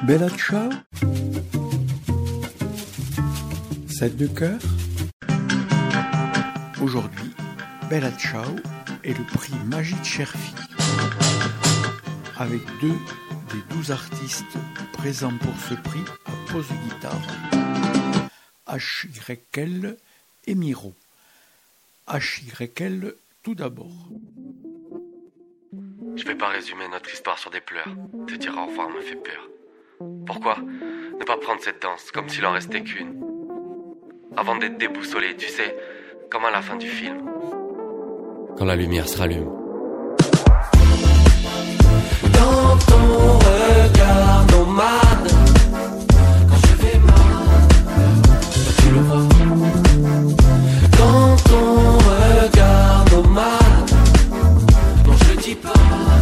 Bella Ciao, 7 de cœur. Aujourd'hui, Bella Ciao est le prix Magid Cherfi, avec 2 des 12 artistes présents pour ce prix à pose de guitare, HYL et Miro. HYL tout d'abord. Je vais pas résumer notre histoire sur des pleurs. Te dire au revoir me fait peur. Pourquoi ne pas prendre cette danse comme s'il en restait qu'une? Avant d'être déboussolé, tu sais, comme à la fin du film. Quand la lumière se rallume. Dans ton regard nomade, quand je vais mal, tu le vois. Dans ton regard nomade, non je le dis pas.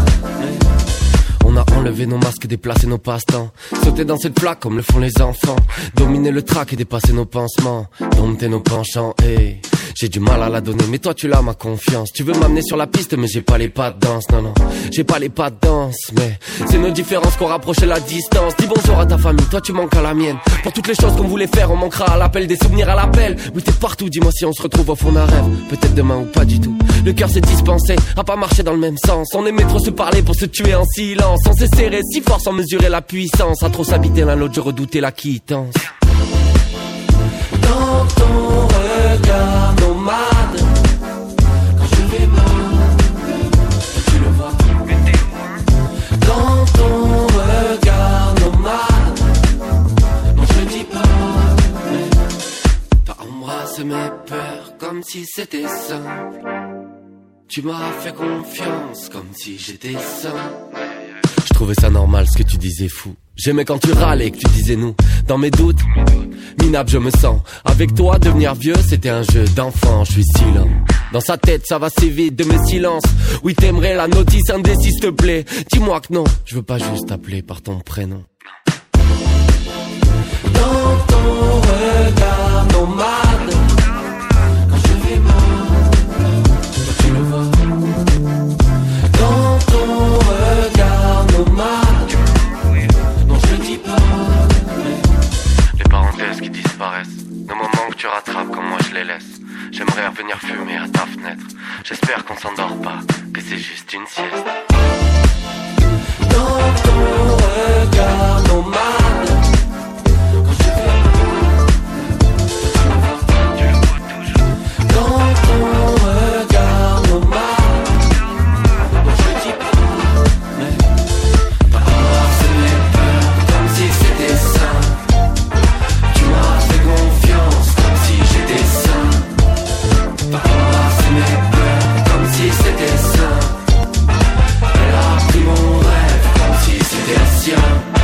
On a enlevé nos masques et déplacé nos passe-temps. Sauter dans cette flaque comme le font les enfants. Dominer le trac et dépasser nos pansements. Dompter nos penchants, hey. J'ai du mal à la donner, mais toi tu l'as ma confiance. Tu veux m'amener sur la piste, mais j'ai pas les pas de danse. Non, non, j'ai pas les pas de danse. Mais c'est nos différences qu'on rapprochait la distance. Dis bonjour à ta famille, toi tu manques à la mienne. Pour toutes les choses qu'on voulait faire, on manquera à l'appel. Des souvenirs à l'appel, oui t'es partout. Dis-moi si on se retrouve au fond d'un rêve. Peut-être demain ou pas du tout. Le cœur s'est dispensé, à pas marcher dans le même sens. On aimait trop se parler pour se tuer en silence. On s'est serré si fort sans mesurer la puissance. À trop s'habiter l'un l'autre, je redoutais la quittance. Dans ton regard nomade, quand je vais mal, tu le vois. Dans ton regard nomade, non je le dis pas, mais t'as embrassé mes peurs comme si c'était simple. Tu m'as fait confiance comme si j'étais simple. Je trouvais ça normal ce que tu disais fou. J'aimais quand tu râlais et que tu disais nous. Dans mes doutes, minable je me sens. Avec toi devenir vieux c'était un jeu d'enfant. Je suis silent. Dans sa tête ça va si vite de mes silences. Oui t'aimerais la notice indécis s'il te plaît. Dis-moi que non, je veux pas juste t'appeler par ton prénom. dans ton regard nomade, quand je vais mal, tu le vois. Dans ton regard nomade, non je le dis pas. Les parenthèses qui disparaissent, nos moments que tu rattrapes comme moi je les laisse. J'aimerais revenir fumer à ta fenêtre. J'espère qu'on s'endort pas, que c'est juste une sieste. Dans ton regard nomade, quand je vais mal, tu le vois toujours. Dans ton regard nomade, non je le dis pas, mais t'as embrassé mes peurs comme si c'était simple. Tu m'as fait confiance comme si j'étais sain. T'as embrassé mes peurs comme si c'était simple. Elle a pris mon rêve comme si c'était le sien.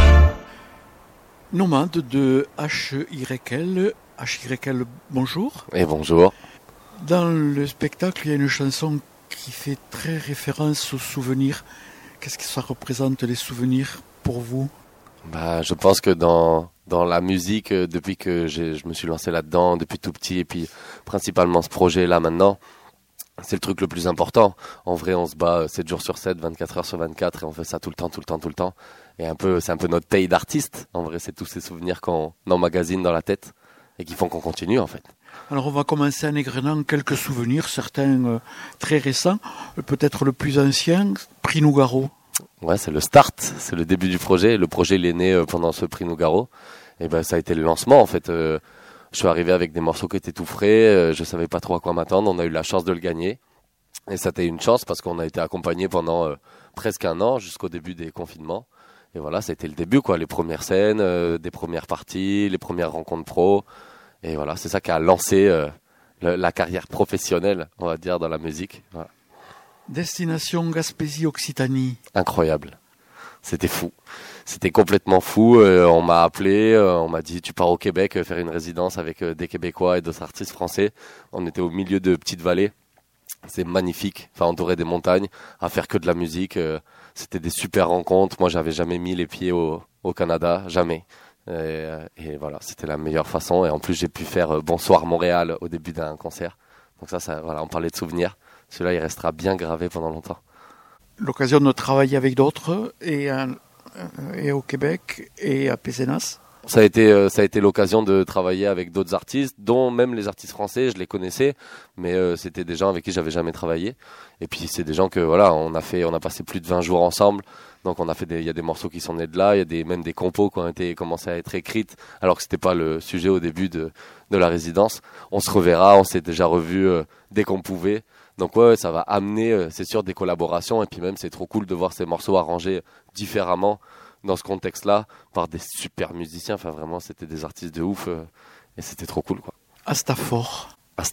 Nomade de HYL. HYL, bonjour. Et bonjour. Dans le spectacle, il y a une chanson qui fait très référence aux souvenirs. Qu'est-ce que ça représente, les souvenirs, pour vous ? Je pense que dans la musique, depuis que je me suis lancé là-dedans, depuis tout petit, et puis principalement ce projet-là maintenant, c'est le truc le plus important. En vrai, on se bat 7 jours sur 7, 24 heures sur 24, et on fait ça tout le temps. Et c'est un peu notre taille d'artiste. En vrai, c'est tous ces souvenirs qu'on emmagasine dans la tête, et qui font qu'on continue, en fait. Alors on va commencer en égrenant quelques souvenirs, certains très récents. Peut-être le plus ancien, Prix Nougaro. Ouais, c'est le start, c'est le début du projet. Le projet, il est né pendant ce Prix Nougaro. Et ça a été le lancement, en fait. Je suis arrivé avec des morceaux qui étaient tout frais. Je savais pas trop à quoi m'attendre. On a eu la chance de le gagner. Et ça a été une chance parce qu'on a été accompagné pendant presque un an jusqu'au début des confinements. Et voilà, ça a été le début, quoi. Les premières scènes, des premières parties, les premières rencontres pro. Et voilà, c'est ça qui a lancé la carrière professionnelle, on va dire, dans la musique. Voilà. Destination Gaspésie-Occitanie. Incroyable. C'était fou. C'était complètement fou. On m'a appelé, on m'a dit tu pars au Québec faire une résidence avec des Québécois et d'autres artistes français. On était au milieu de petites vallées. C'est magnifique. Enfin, entouré des montagnes, à faire que de la musique. C'était des super rencontres. Moi, j'avais jamais mis les pieds au Canada, jamais. Et voilà, c'était la meilleure façon. Et en plus, j'ai pu faire Bonsoir Montréal au début d'un concert. Donc ça, voilà, on parlait de souvenirs. Celui-là, il restera bien gravé pendant longtemps. L'occasion de travailler avec d'autres et et au Québec et à Pézenas. Ça a été l'occasion de travailler avec d'autres artistes, dont même les artistes français, je les connaissais, mais c'était des gens avec qui j'avais jamais travaillé. Et puis c'est des gens que voilà, on a passé plus de 20 jours ensemble. Donc il y a des morceaux qui sont nés de là, il y a même des compos qui ont commencé à être écrites, alors que c'était pas le sujet au début de la résidence. On se reverra, on s'est déjà revus dès qu'on pouvait. Donc ouais, ça va amener, c'est sûr, des collaborations. Et puis même, c'est trop cool de voir ces morceaux arrangés différemment dans ce contexte-là, par des super musiciens. Enfin, vraiment, c'était des artistes de ouf. Et c'était trop cool, quoi. Astafor,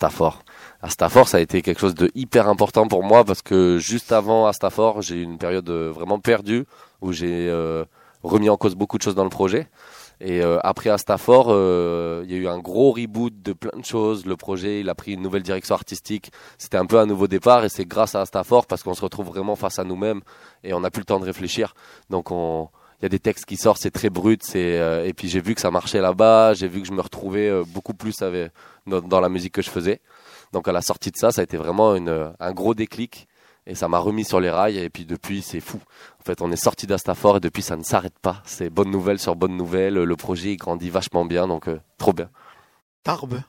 ça a été quelque chose de hyper important pour moi, parce que juste avant Astafor, j'ai eu une période vraiment perdue, où j'ai remis en cause beaucoup de choses dans le projet. Et après Astafor, il y a eu un gros reboot de plein de choses. Le projet, il a pris une nouvelle direction artistique. C'était un peu un nouveau départ, et c'est grâce à Astafor, parce qu'on se retrouve vraiment face à nous-mêmes et on n'a plus le temps de réfléchir. Donc il y a des textes qui sortent, c'est très brut, et puis j'ai vu que ça marchait là-bas, j'ai vu que je me retrouvais beaucoup plus dans la musique que je faisais. Donc à la sortie de ça a été vraiment un gros déclic, et ça m'a remis sur les rails, et puis depuis c'est fou. En fait, on est sorti d'Astafor et depuis ça ne s'arrête pas. C'est bonne nouvelle sur bonne nouvelle, le projet il grandit vachement bien, donc trop bien. Tarbes.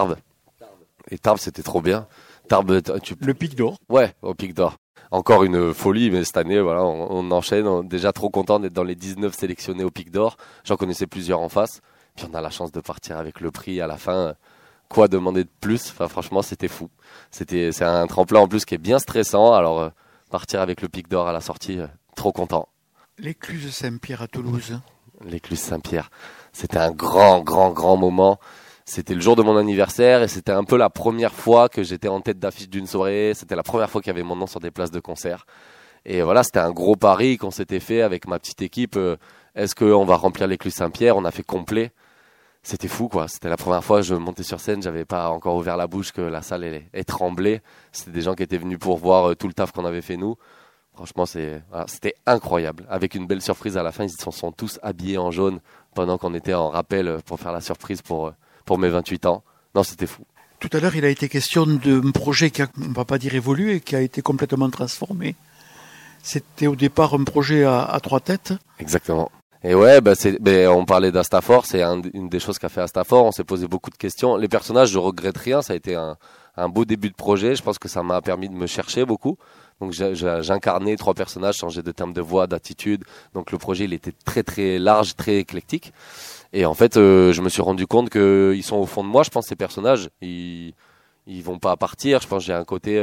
Et Tarbes, c'était trop bien. Tarbes, le Pic d'Or. Ouais, au Pic d'Or. Encore une folie, mais cette année, voilà, on enchaîne. On est déjà trop content d'être dans les 19 sélectionnés au Pic d'Or. J'en connaissais plusieurs en face. Puis on a la chance de partir avec le prix à la fin. Quoi demander de plus? Enfin, franchement, c'était fou. C'est un tremplin en plus qui est bien stressant. Alors, partir avec le Pic d'Or à la sortie, trop content. L'Écluse Saint-Pierre à Toulouse. L'Écluse Saint-Pierre. C'était un grand moment. C'était le jour de mon anniversaire, et c'était un peu la première fois que j'étais en tête d'affiche d'une soirée. C'était la première fois qu'il y avait mon nom sur des places de concert. Et voilà, c'était un gros pari qu'on s'était fait avec ma petite équipe. Est-ce qu'on va remplir l'Écluse Saint-Pierre? On a fait complet. C'était fou, quoi. C'était la première fois que je montais sur scène. J'avais pas encore ouvert la bouche, que la salle est tremblée. C'était des gens qui étaient venus pour voir tout le taf qu'on avait fait nous. Franchement, c'était incroyable. Avec une belle surprise à la fin, ils se sont tous habillés en jaune pendant qu'on était en rappel pour faire la surprise pour mes 28 ans. Non, c'était fou. Tout à l'heure, il a été question d'un projet qui a, on ne va pas dire évolué, qui a été complètement transformé. C'était au départ un projet à 3 têtes. Exactement. Et ouais, on parlait d'Astafor, c'est une des choses qu'a fait Astafor. On s'est posé beaucoup de questions. Les personnages, je regrette rien. Ça a été un beau début de projet. Je pense que ça m'a permis de me chercher beaucoup. Donc j'incarnais 3 personnages, changeais de termes de voix, d'attitude. Donc le projet, il était très très large, très éclectique. Et en fait, je me suis rendu compte qu'ils sont au fond de moi. Je pense que ces personnages, ils vont pas partir. Je pense que j'ai un côté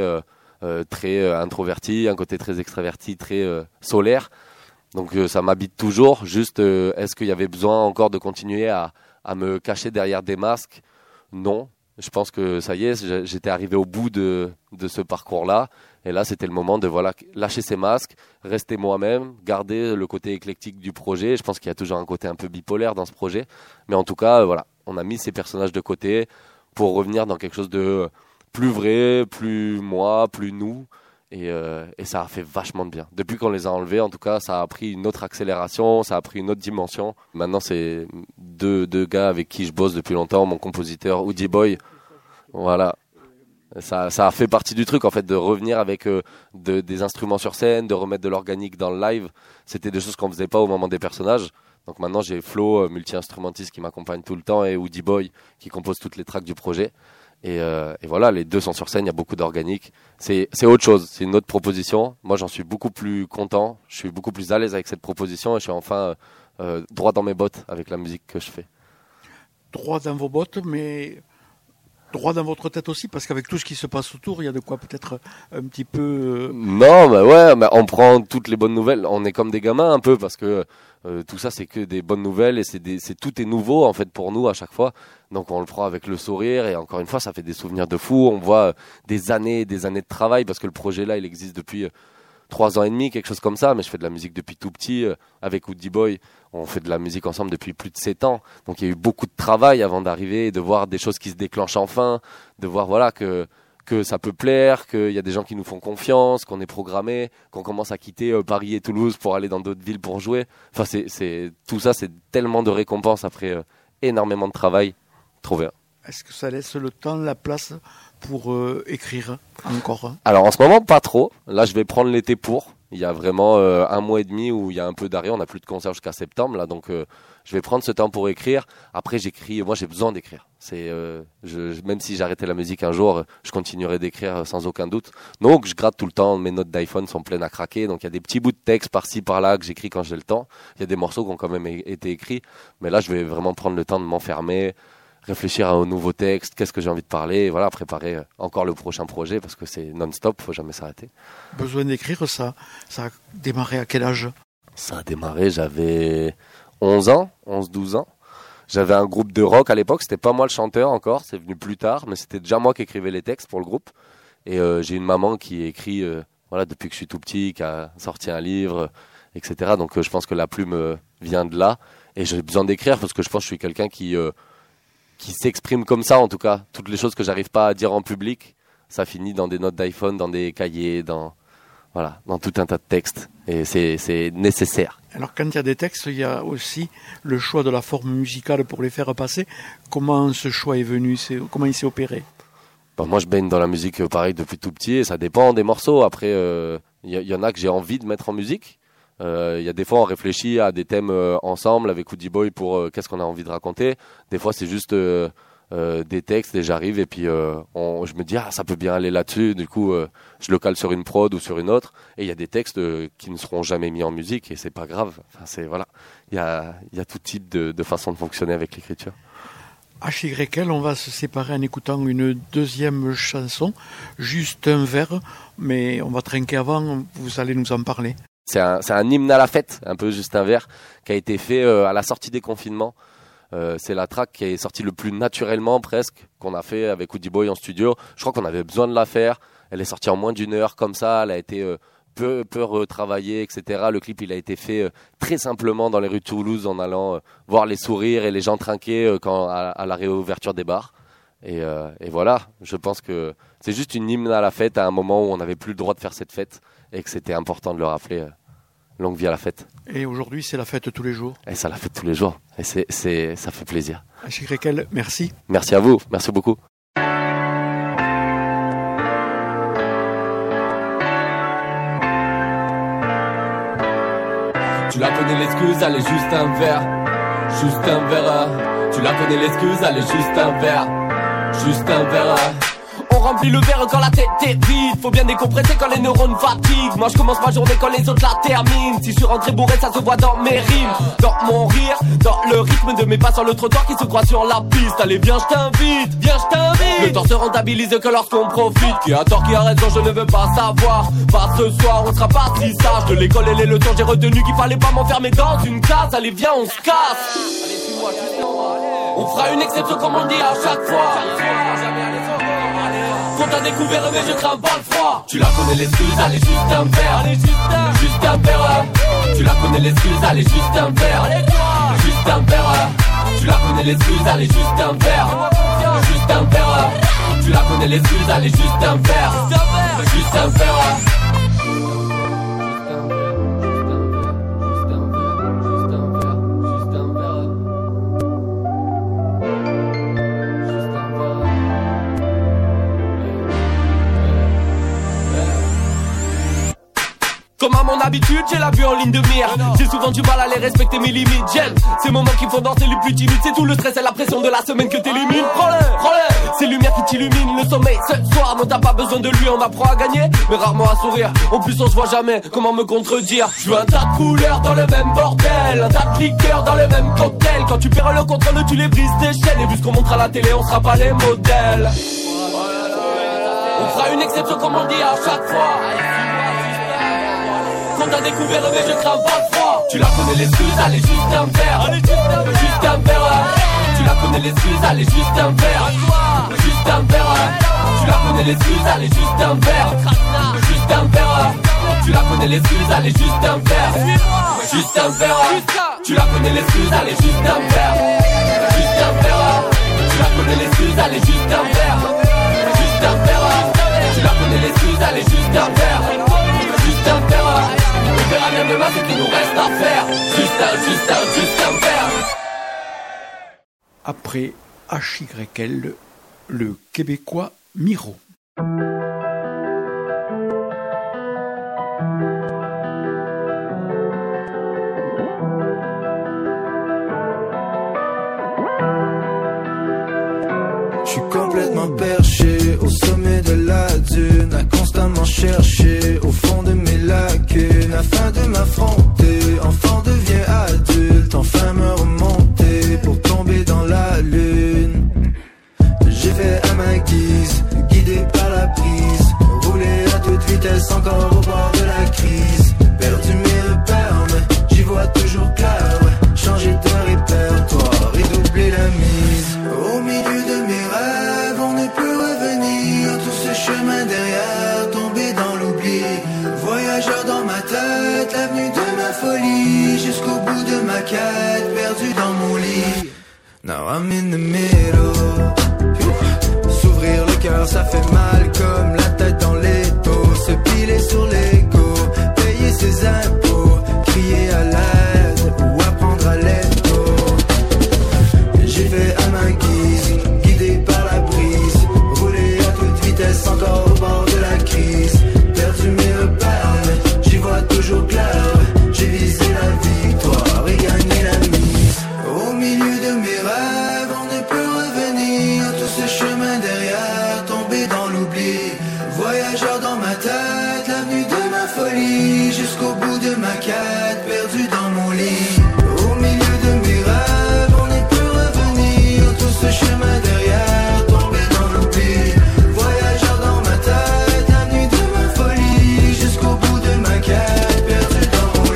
très introverti, un côté très extraverti, très solaire. Donc ça m'habite toujours. Juste, est-ce qu'il y avait besoin encore de continuer à me cacher derrière des masques? Non. Je pense que ça y est, j'étais arrivé au bout de ce parcours-là. Et là, c'était le moment de lâcher ces masques, rester moi-même, garder le côté éclectique du projet. Je pense qu'il y a toujours un côté un peu bipolaire dans ce projet. Mais en tout cas, on a mis ces personnages de côté pour revenir dans quelque chose de plus vrai, plus moi, plus nous. Et ça a fait vachement de bien. Depuis qu'on les a enlevés, en tout cas, ça a pris une autre accélération, ça a pris une autre dimension. Maintenant, c'est deux gars avec qui je bosse depuis longtemps, mon compositeur Woody Boy. Voilà. Ça a fait partie du truc, en fait, de revenir avec des instruments sur scène, de remettre de l'organique dans le live. C'était des choses qu'on faisait pas au moment des personnages. Donc maintenant, j'ai Flo, multi-instrumentiste, qui m'accompagne tout le temps, et Woody Boy, qui compose toutes les tracks du projet. Et voilà, les deux sont sur scène, il y a beaucoup d'organique. C'est autre chose, c'est une autre proposition. Moi, j'en suis beaucoup plus content, je suis beaucoup plus à l'aise avec cette proposition, et je suis enfin droit dans mes bottes avec la musique que je fais. Droit dans vos bottes, mais droit dans votre tête aussi, parce qu'avec tout ce qui se passe autour, il y a de quoi peut-être un petit peu... Non, mais ouais, mais on prend toutes les bonnes nouvelles. On est comme des gamins un peu, parce que tout ça, c'est que des bonnes nouvelles, et tout est nouveau en fait pour nous à chaque fois. Donc on le prend avec le sourire, et encore une fois, ça fait des souvenirs de fou. On voit des années et des années de travail, parce que le projet là, il existe depuis 3 ans et demi, quelque chose comme ça. Mais je fais de la musique depuis tout petit, avec Woody Boy. On fait de la musique ensemble depuis plus de 7 ans. Donc il y a eu beaucoup de travail avant d'arriver, de voir des choses qui se déclenchent enfin, de voir que ça peut plaire, qu'il y a des gens qui nous font confiance, qu'on est programmé, qu'on commence à quitter Paris et Toulouse pour aller dans d'autres villes pour jouer. Enfin, tout ça, c'est tellement de récompenses après énormément de travail. Trop bien. Est-ce que ça laisse le temps, la place pour écrire encore? Alors en ce moment, pas trop. Là, je vais prendre l'été pour. Il y a vraiment 1 mois et demi où il y a un peu d'arrêt. On n'a plus de concert jusqu'à septembre, là, donc je vais prendre ce temps pour écrire. Après, j'écris. Moi, j'ai besoin d'écrire. Même si j'arrêtais la musique un jour, je continuerai d'écrire sans aucun doute. Donc, je gratte tout le temps. Mes notes d'iPhone sont pleines à craquer. Donc, il y a des petits bouts de texte par-ci, par-là que j'écris quand j'ai le temps. Il y a des morceaux qui ont quand même été écrits. Mais là, je vais vraiment prendre le temps de m'enfermer, réfléchir à un nouveau texte, qu'est-ce que j'ai envie de parler, et voilà, préparer encore le prochain projet parce que c'est non-stop, faut jamais s'arrêter. Besoin d'écrire, ça a démarré à quel âge? Ça a démarré, j'avais 11-12 ans. J'avais un groupe de rock à l'époque, c'était pas moi le chanteur encore, c'est venu plus tard, mais c'était déjà moi qui écrivais les textes pour le groupe. Et j'ai une maman qui écrit voilà, depuis que je suis tout petit, qui a sorti un livre, etc. Donc je pense que la plume vient de là. Et j'ai besoin d'écrire parce que je pense que je suis quelqu'un qui s'exprime comme ça, en tout cas. Toutes les choses que j'arrive pas à dire en public, ça finit dans des notes d'iPhone, dans des cahiers, dans tout un tas de textes. Et c'est nécessaire. Alors quand il y a des textes, il y a aussi le choix de la forme musicale pour les faire passer. Comment ce choix est venu? Comment il s'est opéré? Moi, je baigne dans la musique pareil depuis tout petit. Et ça dépend des morceaux. Après, y en a que j'ai envie de mettre en musique. Il y a des fois, on réfléchit à des thèmes ensemble avec Woody Boy pour qu'est-ce qu'on a envie de raconter. Des fois, c'est juste des textes et j'arrive et puis je me dis ça peut bien aller là-dessus. Du coup, je le cale sur une prod ou sur une autre. Et il y a des textes qui ne seront jamais mis en musique et c'est pas grave. Enfin, voilà, il y a tout type de façon de fonctionner avec l'écriture. HYL, on va se séparer en écoutant une deuxième chanson, juste un vers, mais on va trinquer avant. Vous allez nous en parler. C'est un hymne à la fête, un peu juste un vers, qui a été fait à la sortie des confinements. C'est la track qui est sortie le plus naturellement presque, qu'on a fait avec Woody Boy en studio. Je crois qu'on avait besoin de la faire. Elle est sortie en moins d'1 heure comme ça, elle a été peu retravaillée, etc. Le clip, il a été fait très simplement dans les rues de Toulouse en allant voir les sourires et les gens trinquer à la réouverture des bars. Et voilà, je pense que c'est juste une hymne à la fête à un moment où on n'avait plus le droit de faire cette fête et que c'était important de le rappeler. Longue vie à la fête. Et aujourd'hui, c'est la fête tous les jours. Et c'est la fête tous les jours. Et ça fait plaisir. HYL, merci. Merci à vous. Merci beaucoup. Tu la connais l'excuse, allez juste un verre. Juste un verre. Tu la connais l'excuse, allez juste un verre. Juste un verre. On remplit le verre quand la tête est vide. Faut bien décompresser quand les neurones fatiguent. Moi je commence ma journée quand les autres la terminent. Si je suis rentré bourré, ça se voit dans mes rimes, dans mon rire, dans le rythme de mes pas sur le trottoir qui se croient sur la piste. Allez viens je t'invite, viens je t'invite. Le temps se rentabilise que lorsqu'on profite. Qui a tort, qui a raison, je ne veux pas savoir. Pas ce soir, on sera pas si sage. De l'école et les leçons, j'ai retenu qu'il fallait pas m'enfermer dans une case. Allez viens on se casse. Allez suis-moi juste en bas. On fera une exception comme on dit à chaque fois. Quand t'as découvert mais je crains pas le froid. Tu la connais l'excuse, allez juste un verre. Allez juste un verre. Tu la connais l'excuse, allez juste un verre. Juste un verre. Tu la connais l'excuse, allez juste un verre. Juste un verre. Tu la connais l'excuse, allez juste un verre. Juste un verre. Comme à mon habitude, j'ai la vue en ligne de mire. J'ai souvent du mal à les respecter mes limites. J'aime ces moments qui font danser les plus timides. C'est tout le stress et la pression de la semaine que t'élimines. Prends-le, c'est lumière qui t'illumine. Le sommeil ce soir, non t'as pas besoin de lui. On apprend à gagner, mais rarement à sourire. En plus on se voit jamais, comment me contredire. Je veux un tas de couleurs dans le même bordel, un tas de liqueurs dans le même cocktail. Quand tu perds le contrôle, tu les brises tes chaînes. Et vu ce qu'on montre à la télé, on sera pas les modèles. On fera une exception comme on dit à chaque fois. Quand t'as découvert mais je crains pas le froid. Tu la connais l'excuse, allez juste un verre. Juste un verre. Tu la connais l'excuse, allez juste un verre. Juste un verre. Tu la connais l'excuse, allez juste un verre. Juste un verre. Tu la connais l'excuse, allez juste un verre. Juste un verre. Tu la connais l'excuse, allez juste un verre. Juste un verre. Tu la connais l'excuse, allez juste un verre. Juste un verre. Tu la connais l'excuse, allez juste un verre. Juste un verre. On verra bien demain ce qu'il nous reste à faire. Juste un verre. Après HYL, le Québécois Miro. suis complètement perché au sommet de la dune, à constamment chercher au fond de mes lacunes, afin de m'affronter. Enfant devient adulte, enfin me remonter pour tomber dans la lune. J'ai fait à ma guise, guidé par la brise, rouler à toute vitesse encore au bord de la crise. Perdu mes repères, mais j'y vois toujours clair. Changer de répertoire et doubler la mise. Au milieu de mes rêves, on ne peut revenir. Tout ce chemin derrière, tomber dans l'oubli. Voyageur dans ma tête, l'avenue de ma folie. Jusqu'au bout de ma quête, perdu dans mon lit. Now I'm in the middle. S'ouvrir le cœur, ça fait mal comme la tête dans l'étau. Se piler sur l'ego, payer ses impôts, crier à l'aide ou apprendre à l'ego. J'ai fait à ma guise, guidé par la brise, rouler à toute vitesse encore au bord de la crise. Perdu mes repères, mais j'y vois toujours clair. J'ai visé la victoire et gagné la mise. Au milieu de mes rêves, on ne peut revenir. Tout ce chemin derrière, tomber dans l'oubli. Voyageur dans ma tête, l'avenue de ma folie. Jusqu'au bout de ma quête, perdu dans mon lit. Au milieu de mes rêves, on ne peut revenir. Tout ce chemin derrière, tomber dans l'oubli. Voyageur dans ma tête, l'avenue de ma folie. Jusqu'au bout de ma quête, perdu dans mon lit.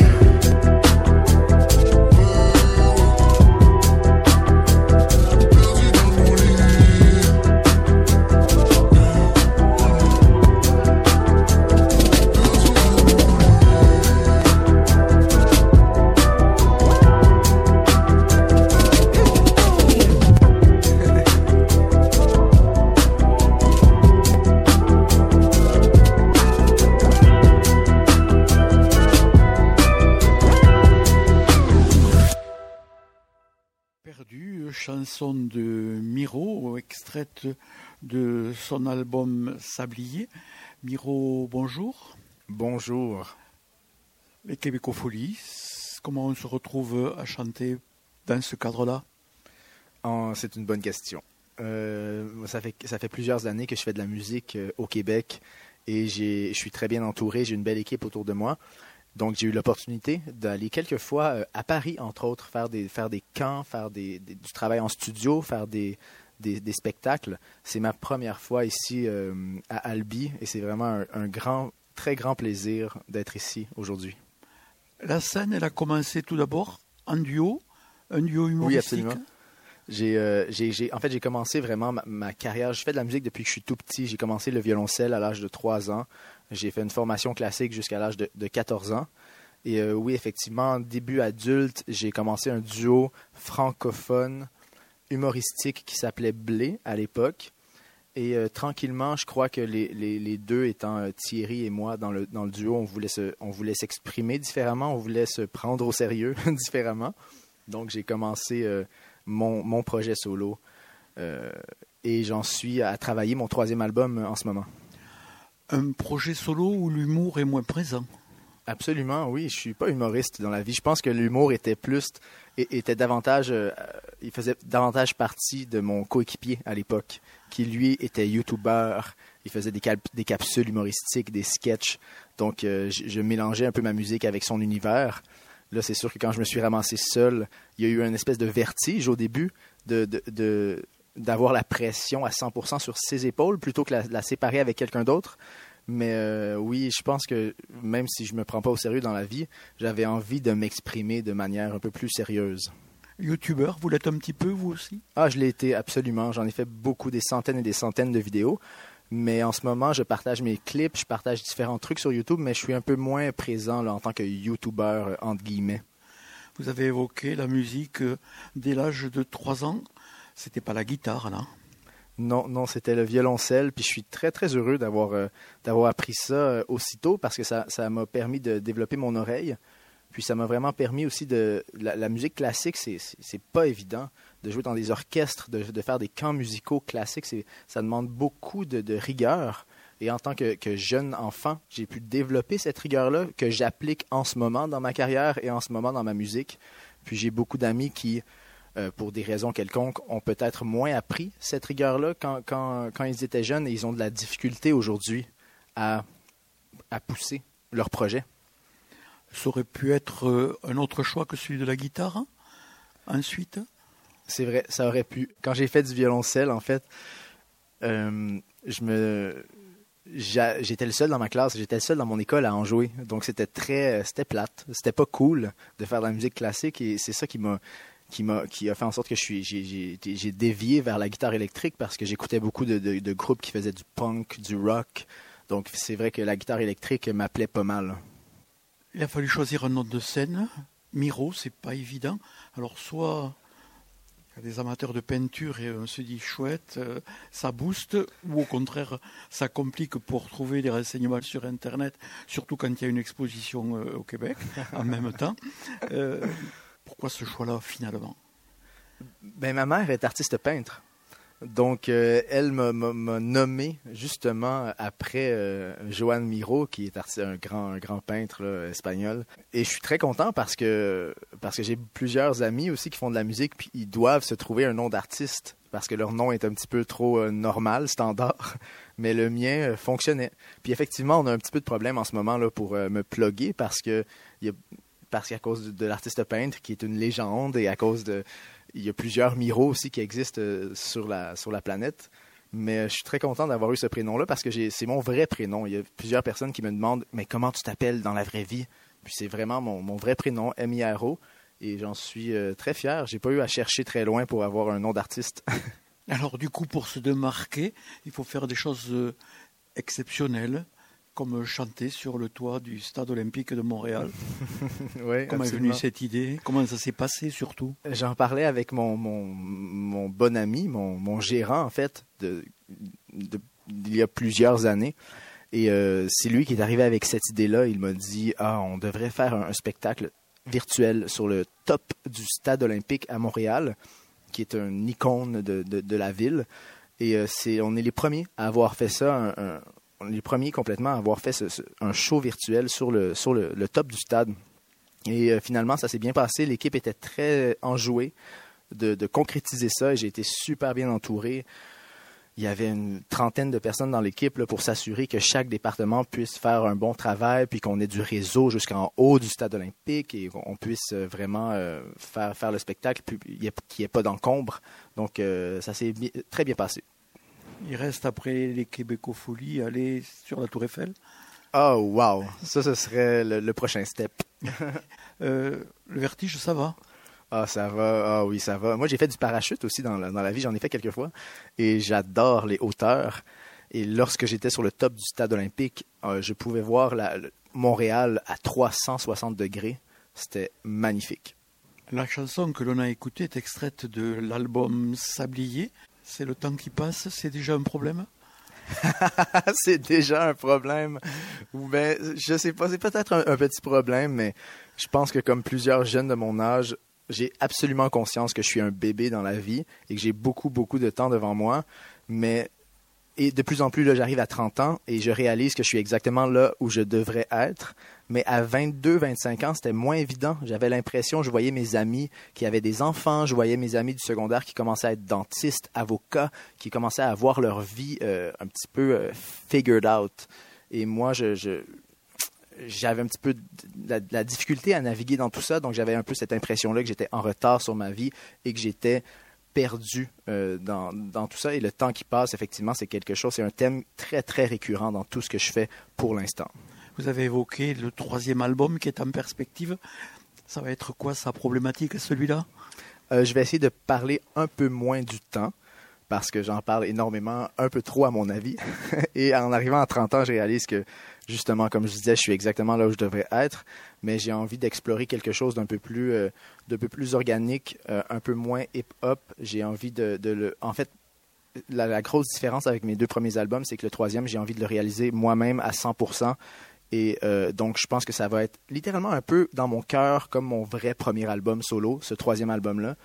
Perdu, chanson de Miro, extraite de son album Sablier. Miro, bonjour. Bonjour. Les Québécofolies, comment on se retrouve à chanter dans ce cadre-là? C'est une bonne question. Ça fait plusieurs années que je fais de la musique au Québec et je suis très bien entouré, j'ai une belle équipe autour de moi. Donc, j'ai eu l'opportunité d'aller quelques fois à Paris, entre autres, faire des camps, faire du travail en studio, faire des spectacles. C'est ma première fois ici à Albi et c'est vraiment un très grand plaisir d'être ici aujourd'hui. La scène, elle a commencé tout d'abord en duo, un duo humoristique. Oui, absolument. En fait, j'ai commencé vraiment ma carrière. Je fais de la musique depuis que je suis tout petit. J'ai commencé le violoncelle à l'âge de 3 ans. J'ai fait une formation classique jusqu'à l'âge de 14 ans. Et oui, effectivement, début adulte, j'ai commencé un duo francophone humoristique qui s'appelait Blé à l'époque. Et tranquillement, je crois que les deux étant Thierry et moi dans le duo, on voulait s'exprimer différemment, on voulait se prendre au sérieux différemment. Donc, j'ai commencé mon projet solo et j'en suis à travailler mon 3e album en ce moment. Un projet solo où l'humour est moins présent. Absolument, oui. Je suis pas humoriste dans la vie. Je pense que l'humour était davantage, il faisait davantage partie de mon coéquipier à l'époque, qui lui était youtubeur. Il faisait des capsules humoristiques, des sketchs. Donc, je mélangeais un peu ma musique avec son univers. Là, c'est sûr que quand je me suis ramassé seul, il y a eu une espèce de vertige au début d'avoir la pression à 100% sur ses épaules plutôt que la séparer avec quelqu'un d'autre. Mais oui, je pense que même si je me prends pas au sérieux dans la vie, j'avais envie de m'exprimer de manière un peu plus sérieuse. Youtubeur, vous l'êtes un petit peu, vous aussi? Ah, je l'ai été, absolument. J'en ai fait beaucoup, des centaines et des centaines de vidéos. Mais en ce moment, je partage mes clips, je partage différents trucs sur YouTube, mais je suis un peu moins présent là, en tant que YouTuber, entre guillemets. Vous avez évoqué la musique dès l'âge de 3 ans. C'était pas la guitare, là? Non, c'était le violoncelle. Puis je suis très, très heureux d'avoir appris ça aussitôt parce que ça m'a permis de développer mon oreille. Puis ça m'a vraiment permis aussi la musique classique, c'est pas évident de jouer dans des orchestres, de faire des camps musicaux classiques. Ça demande beaucoup de rigueur. Et en tant que jeune enfant, j'ai pu développer cette rigueur-là que j'applique en ce moment dans ma carrière et en ce moment dans ma musique. Puis j'ai beaucoup d'amis qui pour des raisons quelconques, ont peut-être moins appris cette rigueur-là quand ils étaient jeunes et ils ont de la difficulté aujourd'hui à pousser leur projet. Ça aurait pu être un autre choix que celui de la guitare, hein, ensuite. C'est vrai, ça aurait pu. Quand j'ai fait du violoncelle, en fait, j'étais le seul dans ma classe, j'étais le seul dans mon école à en jouer. Donc c'était plate, c'était pas cool de faire de la musique classique et c'est ça qui a fait en sorte que j'ai dévié vers la guitare électrique parce que j'écoutais beaucoup de groupes qui faisaient du punk, du rock. Donc c'est vrai que la guitare électrique m'appelait pas mal. Il a fallu choisir un nom de scène. Miro, c'est pas évident. Alors soit il y a des amateurs de peinture et on se dit chouette, ça booste, ou au contraire ça complique pour trouver des renseignements sur Internet, surtout quand il y a une exposition au Québec en même temps. Pourquoi ce choix-là finalement? Ben, ma mère est artiste peintre. Donc, elle m'a nommé justement après Joan Miro, qui est un grand peintre là, espagnol. Et je suis très content parce que j'ai plusieurs amis aussi qui font de la musique, puis ils doivent se trouver un nom d'artiste parce que leur nom est un petit peu trop normal, standard. Mais le mien fonctionnait. Puis effectivement, on a un petit peu de problème en ce moment là pour me plugger parce qu'à cause de l'artiste peintre qui est une légende et à cause de... Il y a plusieurs Miro aussi qui existent sur la planète. Mais je suis très content d'avoir eu ce prénom-là parce que c'est mon vrai prénom. Il y a plusieurs personnes qui me demandent « Mais comment tu t'appelles dans la vraie vie? » Puis c'est vraiment mon vrai prénom, M-I-R-O. Et j'en suis très fier. J'ai pas eu à chercher très loin pour avoir un nom d'artiste. Alors du coup, pour se démarquer, il faut faire des choses exceptionnelles, comme chanter sur le toit du Stade olympique de Montréal. Oui, comment absolument. est venue cette idée? Comment ça s'est passé surtout? J'en parlais avec mon bon ami, mon gérant en fait, il y a plusieurs années. Et c'est lui qui est arrivé avec cette idée-là. Il m'a dit « Ah, on devrait faire un spectacle virtuel sur le top du Stade olympique à Montréal, qui est une icône de la ville. » Et on est les premiers à avoir fait ça, on est les premiers complètement à avoir fait un show virtuel sur le top du stade. Et finalement, ça s'est bien passé. L'équipe était très enjouée de concrétiser ça et j'ai été super bien entouré. Il y avait une trentaine de personnes dans l'équipe là, pour s'assurer que chaque département puisse faire un bon travail puis qu'on ait du réseau jusqu'en haut du stade olympique et qu'on puisse vraiment faire le spectacle puis qu'il n'y ait pas d'encombre. Donc, ça s'est très bien passé. Il reste après les Québécofolies aller sur la Tour Eiffel. Oh, wow! Ça, ce serait le prochain step. Le vertige, ça va? Ah, ça va. Ah oui, ça va. Moi, j'ai fait du parachute aussi dans la vie. J'en ai fait quelques fois. Et j'adore les hauteurs. Et lorsque j'étais sur le top du stade olympique, je pouvais voir Montréal à 360 degrés. C'était magnifique. La chanson que l'on a écoutée est extraite de l'album Sablier. C'est le temps qui passe, c'est déjà un problème? C'est déjà un problème. Ben, je sais pas, c'est peut-être un petit problème, mais je pense que comme plusieurs jeunes de mon âge, j'ai absolument conscience que je suis un bébé dans la vie et que j'ai beaucoup de temps devant moi. Et de plus en plus, là, j'arrive à 30 ans et je réalise que je suis exactement là où je devrais être. Mais à 22, 25 ans, c'était moins évident. J'avais l'impression, je voyais mes amis qui avaient des enfants, je voyais mes amis du secondaire qui commençaient à être dentistes, avocats, qui commençaient à avoir leur vie un petit peu figured out. Et moi, j'avais un petit peu de la difficulté à naviguer dans tout ça. Donc, j'avais un peu cette impression-là que j'étais en retard sur ma vie et que j'étais perdu dans tout ça. Et le temps qui passe, effectivement, c'est quelque chose. C'est un thème très, très récurrent dans tout ce que je fais pour l'instant. Vous avez évoqué le 3e album qui est en perspective. Ça va être quoi sa problématique, celui-là? Je vais essayer de parler un peu moins du temps parce que j'en parle énormément, un peu trop à mon avis. Et en arrivant à 30 ans, je réalise que, justement, comme je disais, je suis exactement là où je devrais être, mais j'ai envie d'explorer quelque chose d'un peu plus organique, un peu moins hip-hop. J'ai envie En fait, la grosse différence avec mes 2 premiers albums, c'est que le 3e, j'ai envie de le réaliser moi-même à 100%. Et donc, je pense que ça va être littéralement un peu dans mon cœur comme mon vrai premier album solo, ce 3e album-là.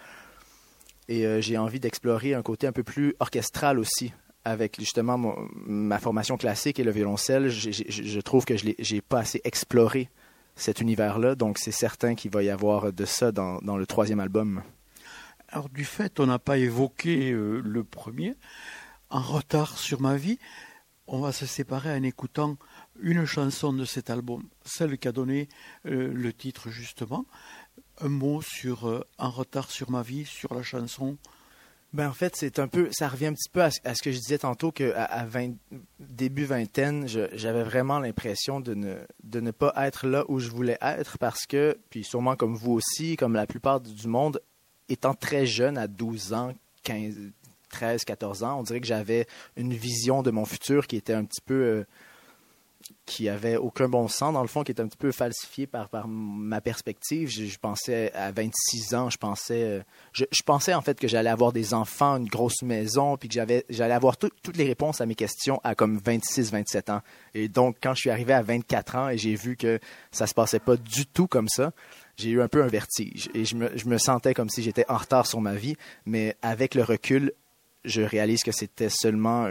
Et j'ai envie d'explorer un côté un peu plus orchestral aussi, avec justement ma formation classique et le violoncelle. Je trouve que j'ai pas assez exploré cet univers-là, donc c'est certain qu'il va y avoir de ça dans le 3e album. Alors du fait, on n'a pas évoqué le premier, En retard sur ma vie. On va se séparer en écoutant une chanson de cet album, celle qui a donné le titre justement. Un mot sur En retard sur ma vie, sur la chanson. En fait, c'est un peu, ça revient un petit peu à ce que je disais tantôt, qu'à début vingtaine, j'avais vraiment l'impression de ne pas être là où je voulais être parce que, puis sûrement comme vous aussi, comme la plupart du monde, étant très jeune, à 12 ans, 15, 13, 14 ans, on dirait que j'avais une vision de mon futur qui était un petit peu... qui avait aucun bon sens, dans le fond, qui était un petit peu falsifié par ma perspective. Je pensais à 26 ans, je pensais en fait que j'allais avoir des enfants, une grosse maison, puis que j'allais avoir toutes les réponses à mes questions à comme 26, 27 ans. Et donc, quand je suis arrivé à 24 ans et j'ai vu que ça se passait pas du tout comme ça, j'ai eu un peu un vertige. Et je me sentais comme si j'étais en retard sur ma vie, mais avec le recul, je réalise que c'était seulement...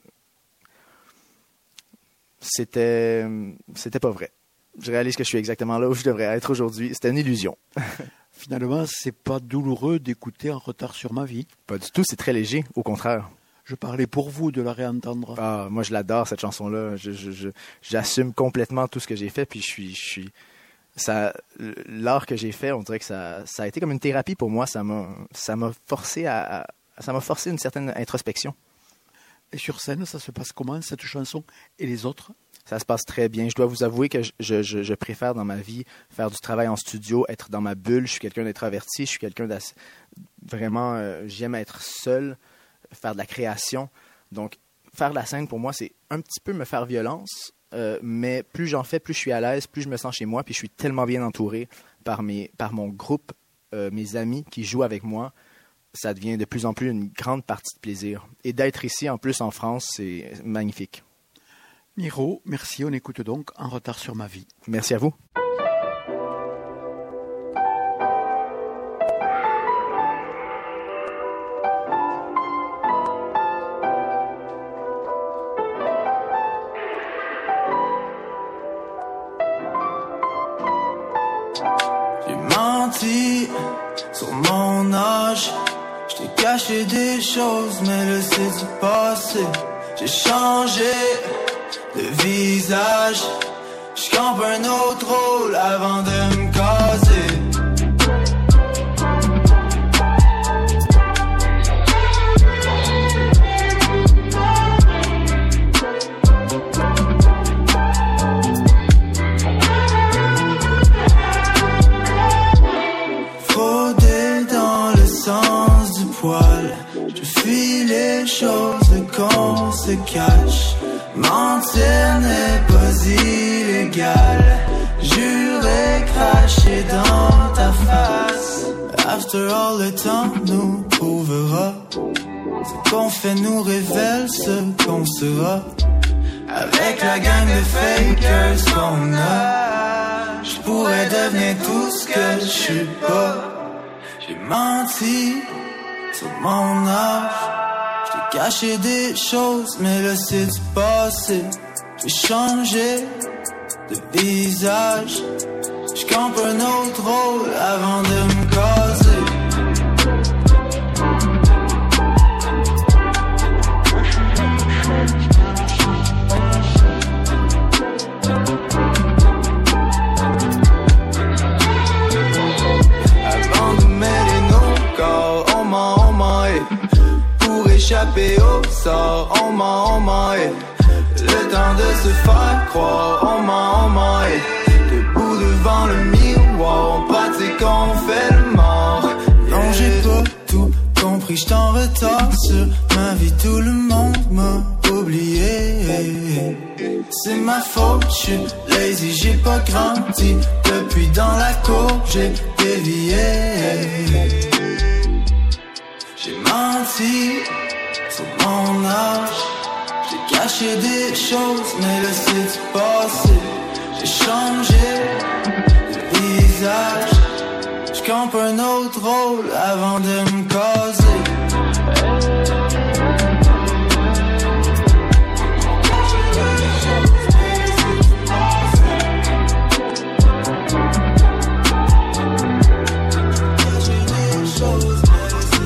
C'était pas vrai. Je réalise que je suis exactement là où je devrais être aujourd'hui. C'était une illusion. Finalement, c'est pas douloureux d'écouter En retard sur ma vie. Pas du tout, c'est très léger, au contraire. Je parlais pour vous de la réentendre. Ah, moi je l'adore cette chanson-là. J'assume complètement tout ce que j'ai fait, puis l'art que j'ai fait, on dirait que ça a été comme une thérapie pour moi. Ça m'a forcé une certaine introspection. Et sur scène, ça se passe comment, cette chanson et les autres? Ça se passe très bien. Je dois vous avouer que je préfère dans ma vie faire du travail en studio, être dans ma bulle. Je suis quelqu'un d'introverti, je suis quelqu'un d'assez... Vraiment, j'aime être seul, faire de la création. Donc, faire de la scène, pour moi, c'est un petit peu me faire violence. Mais plus j'en fais, plus je suis à l'aise, plus je me sens chez moi. Puis je suis tellement bien entouré par mon groupe, mes amis qui jouent avec moi. Ça devient de plus en plus une grande partie de plaisir. Et d'être ici, en plus, en France, c'est magnifique. Miro, merci. On écoute donc En retard sur ma vie. Merci à vous. J'ai menti sur mon âge. J'ai caché des choses, mais le c'est du passé. J'ai changé de visage. Je campe un autre rôle avant de me caser. Frauder dans le sens du poil. Je fuis les choses qu'on se cache. Mentir n'est pas illégal. Jurer, cracher dans ta face. After all, le temps nous prouvera. Ce qu'on fait nous révèle ce qu'on sera. Avec la gang de fakers qu'on a, je pourrais devenir tout ce que je suis pas. J'ai menti sur mon âge. J'ai caché des choses, mais là c'est du passé. J'ai changé de visage. Je campe un autre rôle avant de me caser. Avant de mêler nos corps, on m'en est. Pour échapper au sort, on m'en est. Le temps de se faire croire, on m'en est. Debout devant le miroir, on pratique, on fait le mort. Non, j'ai pas tout compris, j'suis en retard sur ma vie, tout le monde m'a oublié. C'est ma faute, j'suis lazy, j'ai pas grandi. Depuis dans la cour, j'ai dévié. J'ai menti sur mon âge. J'ai caché des choses, mais le c'est du passé. J'ai changé de visage. Je campe un autre rôle avant de me caser. J'ai des choses, mais le c'est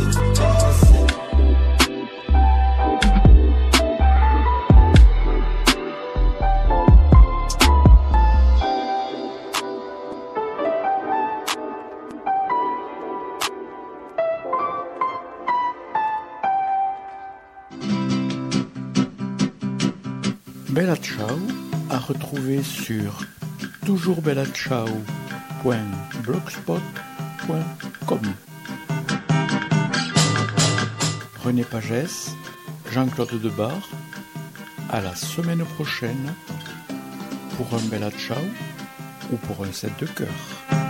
Bella Ciao à retrouver sur toujourbellaciao.blogspot.com. René Pagès, Jean-Claude Debar, à la semaine prochaine pour un Bella Ciao ou pour un set de cœur.